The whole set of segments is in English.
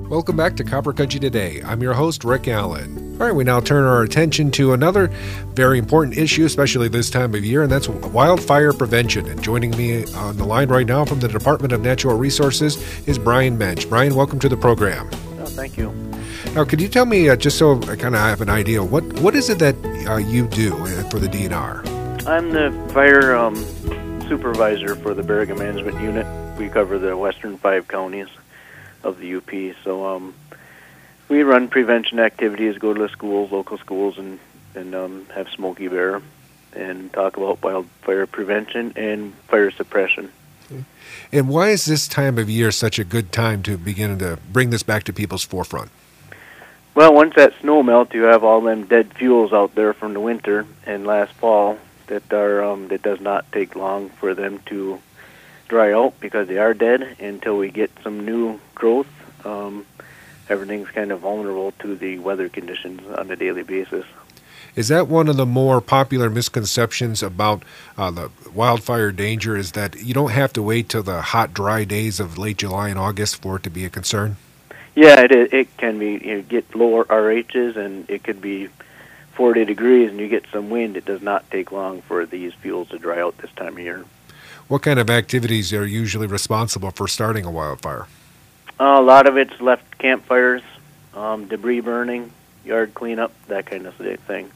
Welcome back to Copper Country Today. I'm your host, Rick Allen. All right, we now turn our attention to another very important issue, especially this time of year, and that's wildfire prevention. And joining me on the line right now from the Department of Natural Resources is Brian Mensch. Brian, welcome to the program. Oh, thank you. Now, could you tell me, just so I kind of have an idea, what is it that you do for the DNR? I'm the fire supervisor for the Baraga Management Unit. We cover the western 5 counties of the UP. So we run prevention activities, go to the schools, local schools, and have Smokey Bear and talk about wildfire prevention and fire suppression. And why is this time of year such a good time to begin to bring this back to people's forefront? Well, once that snow melts, you have all them dead fuels out there from the winter and last fall that does not take long for them to dry out because they are dead until we get some new growth. Everything's kind of vulnerable to the weather conditions on a daily basis. Is that one of the more popular misconceptions about the wildfire danger, is that you don't have to wait till the hot, dry days of late July and August for it to be a concern? Yeah, it can be. You get lower RHs, and it could be 40 degrees, and you get some wind. It does not take long for these fuels to dry out this time of year. What kind of activities are usually responsible for starting a wildfire? A lot of it's left campfires, debris burning, yard cleanup, that kind of thing.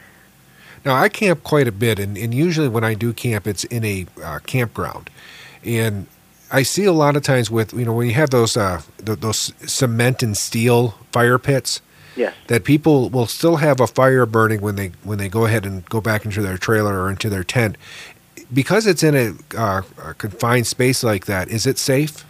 Now, I camp quite a bit, and usually when I do camp, it's in a campground. And I see a lot of times with, when you have those cement and steel fire pits, yes, that people will still have a fire burning when they go ahead and go back into their trailer or into their tent. Because it's in a confined space like that, is it safe?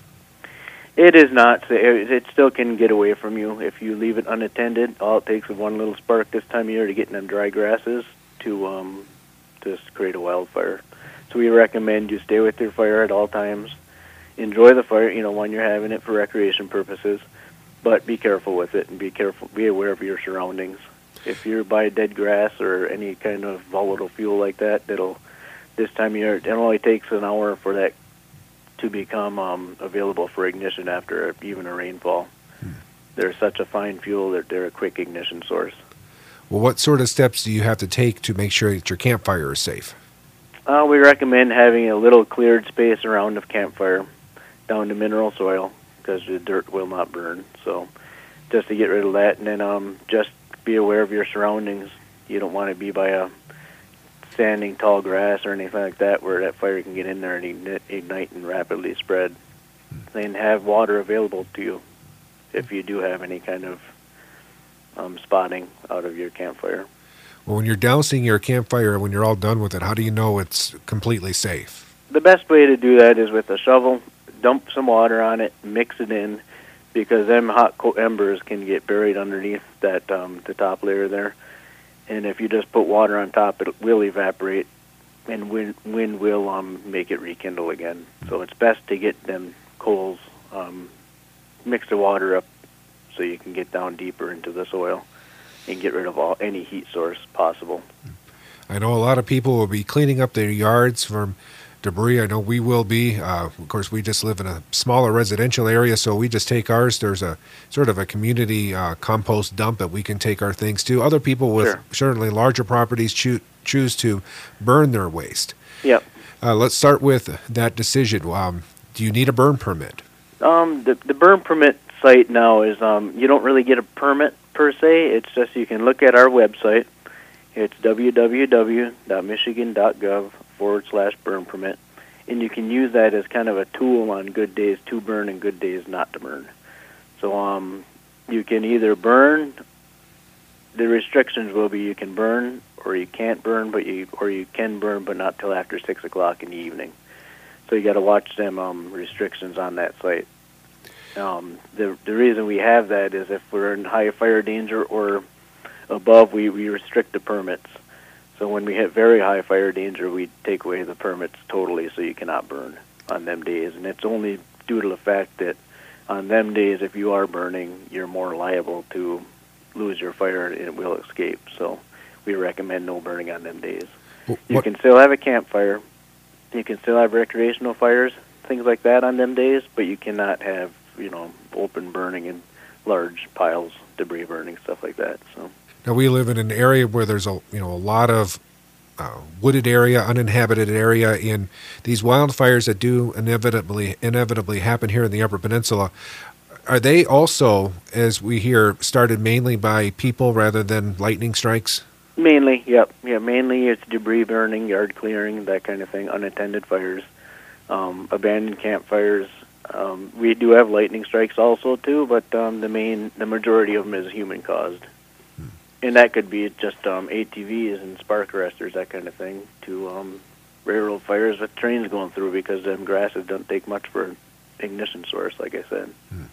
It is not. It still can get away from you if you leave it unattended. All it takes is one little spark this time of year to get in them dry grasses to create a wildfire. So we recommend you stay with your fire at all times. Enjoy the fire, when you're having it for recreation purposes, but be careful with it and be aware of your surroundings. If you're by dead grass or any kind of volatile fuel like that, this time of year, it only takes an hour for that to become available for ignition after even a rainfall. They're such a fine fuel that they're a quick ignition source. Well, what sort of steps do you have to take to make sure that your campfire is safe? We recommend having a little cleared space around the campfire down to mineral soil because the dirt will not burn. So just to get rid of that, and then just be aware of your surroundings. You don't want to be by a standing tall grass or anything like that where that fire can get in there and ignite and rapidly spread. Then have water available to you if you do have any kind of spotting out of your campfire. Well, when you're dousing your campfire, when you're all done with it, how do you know it's completely safe? The best way to do that is with a shovel. Dump some water on it, mix it in, because them hot embers can get buried underneath that the top layer there. And if you just put water on top, it will evaporate, and wind will make it rekindle again. So it's best to get them coals, mix the water up so you can get down deeper into the soil and get rid of any heat source possible. I know a lot of people will be cleaning up their yards from debris. I know we will be. Of course, we just live in a smaller residential area, so we just take ours. There's a sort of a community compost dump that we can take our things to. Other people with certainly larger properties choose to burn their waste. Yep. Let's start with that decision. Do you need a burn permit? The burn permit site now is you don't really get a permit per se. It's just you can look at our website. It's www.michigan.gov/burn permit, and you can use that as kind of a tool on good days to burn and good days not to burn. So you can either burn. The restrictions will be you can burn or you can't burn, or you can burn but not till after 6 o'clock in the evening. So you got to watch them restrictions on that site. The reason we have that is if we're in high fire danger or above, we restrict the permits. So when we hit very high fire danger, we take away the permits totally, so you cannot burn on them days. And it's only due to the fact that on them days, if you are burning, you're more liable to lose your fire and it will escape. So we recommend no burning on them days. You can still have a campfire. You can still have recreational fires, things like that on them days, but you cannot have, open burning and large piles, debris burning, stuff like that. So Now we live in an area where there's a lot of wooded area, uninhabited area, in these wildfires that do inevitably happen here in the Upper Peninsula. Are they also, as we hear, started mainly by people rather than lightning strikes? mainly, yep, yeah, mainly it's debris burning, yard clearing, that kind of thing, unattended fires, abandoned campfires. We do have lightning strikes also too, but the majority of them is human caused. And that could be just ATVs and spark arresters, that kind of thing, to railroad fires with trains going through, because them grasses don't take much for an ignition source, like I said.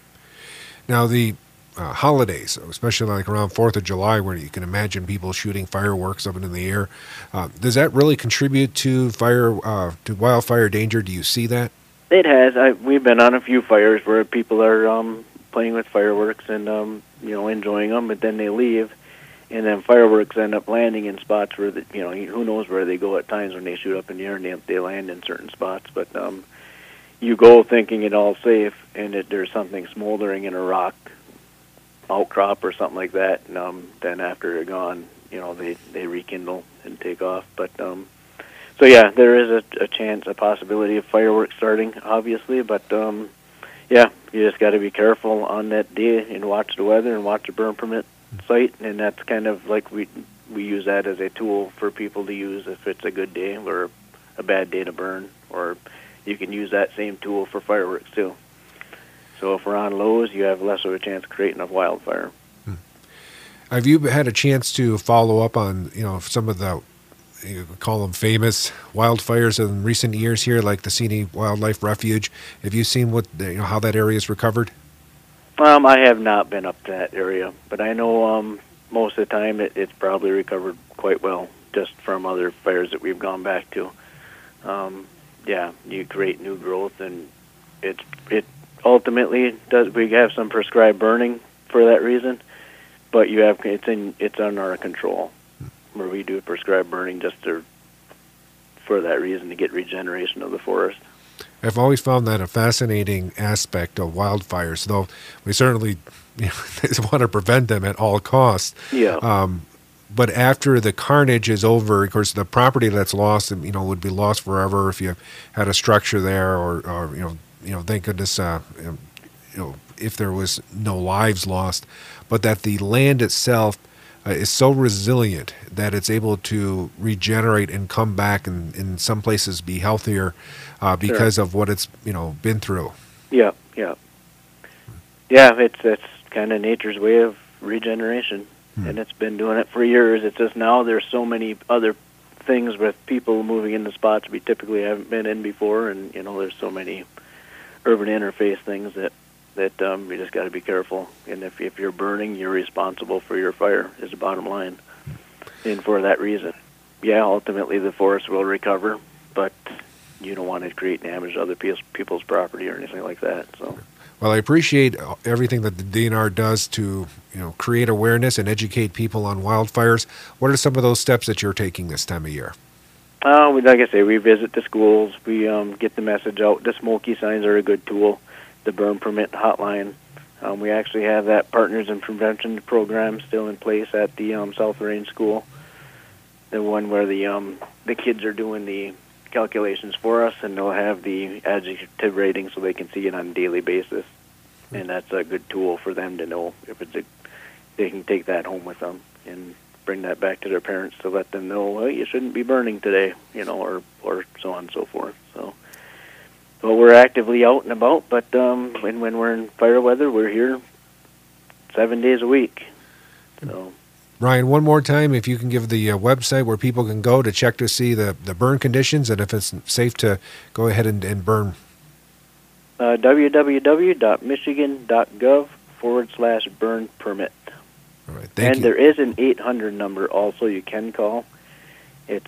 Now the holidays, especially like around 4th of July, where you can imagine people shooting fireworks up into the air, does that really contribute to wildfire danger? Do you see that? It has. We've been on a few fires where people are playing with fireworks and enjoying them, but then they leave. And then fireworks end up landing in spots where, who knows where they go at times when they shoot up in the air, and they land in certain spots. But you go thinking it all safe, and there's something smoldering in a rock outcrop or something like that. And then after they're gone, they rekindle and take off. But so yeah, there is a chance, a possibility of fireworks starting, obviously. But yeah, you just got to be careful on that day and watch the weather and watch the burn permit site, and that's kind of like we use that as a tool for people to use if it's a good day or a bad day to burn, or you can use that same tool for fireworks too. So if we're on lows, you have less of a chance of creating a wildfire. Have you had a chance to follow up on some of the, you could call them famous wildfires in recent years here, like the Seney Wildlife Refuge? Have you seen how that area is recovered? I have not been up to that area, but I know most of the time it's probably recovered quite well, just from other fires that we've gone back to. Yeah, you create new growth, and it ultimately does. We have some prescribed burning for that reason, but it's under our control, where we do prescribed burning just for that reason, to get regeneration of the forest. I've always found that a fascinating aspect of wildfires, though we certainly want to prevent them at all costs. Yeah. But after the carnage is over, of course, the property that's lost, would be lost forever if you had a structure there, or thank goodness, if there was no lives lost, but that the land itself is so resilient that it's able to regenerate and come back, and in some places be healthier because of what it's been through. Yeah, yeah, yeah. It's kind of nature's way of regeneration, and it's been doing it for years. It's just now there's so many other things with people moving into spots we typically haven't been in before, and there's so many urban interface things that you just got to be careful. And if you're burning, you're responsible for your fire, is the bottom line. And for that reason, yeah, ultimately the forest will recover, but you don't want to create damage to other people's property or anything like that. So, well, I appreciate everything that the DNR does to create awareness and educate people on wildfires. What are some of those steps that you're taking this time of year? Like I say, we visit the schools. We get the message out. The smoky signs are a good tool. The burn permit hotline. We actually have that Partners in Prevention program still in place at the South Range School. The one where the kids are doing the calculations for us, and they'll have the adjective rating so they can see it on a daily basis. And that's a good tool for them to know if they can take that home with them and bring that back to their parents to let them know, well, you shouldn't be burning today, or so on and so forth. So, well, we're actively out and about, but when we're in fire weather, we're here 7 days a week. So, Ryan, one more time, if you can give the website where people can go to check to see the burn conditions, and if it's safe to go ahead and burn. www.michigan.gov/burn permit. All right, thank you. There is an 800 number also you can call. It's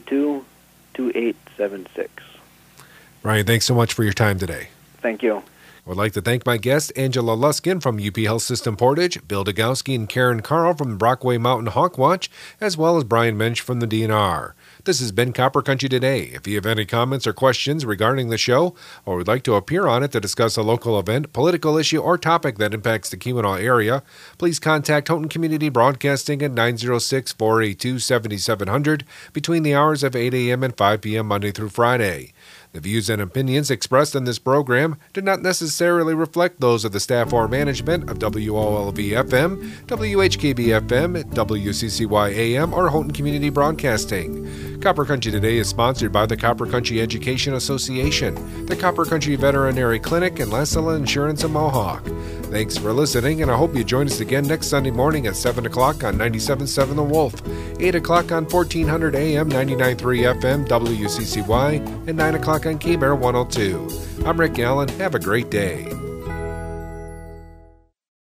866-922-2876. Ryan, thanks so much for your time today. Thank you. I would like to thank my guests, Angela Luskin from UP Health System Portage, Bill Degowski and Karen Carl from the Brockway Mountain Hawk Watch, as well as Brian Mensch from the DNR. This has been Copper Country Today. If you have any comments or questions regarding the show, or would like to appear on it to discuss a local event, political issue, or topic that impacts the Keweenaw area, please contact Houghton Community Broadcasting at 906-482-7700 between the hours of 8 a.m. and 5 p.m. Monday through Friday. The views and opinions expressed in this program do not necessarily reflect those of the staff or management of WOLV-FM, WHKB-FM, WCCY-AM, or Houghton Community Broadcasting. Copper Country Today is sponsored by the Copper Country Education Association, the Copper Country Veterinary Clinic, and Lassala Insurance in Mohawk. Thanks for listening, and I hope you join us again next Sunday morning at 7 o'clock on 97.7 The Wolf, 8 o'clock on 1400 AM, 99.3 FM, WCCY, and 9 o'clock on KBER 102. I'm Rick Allen. Have a great day.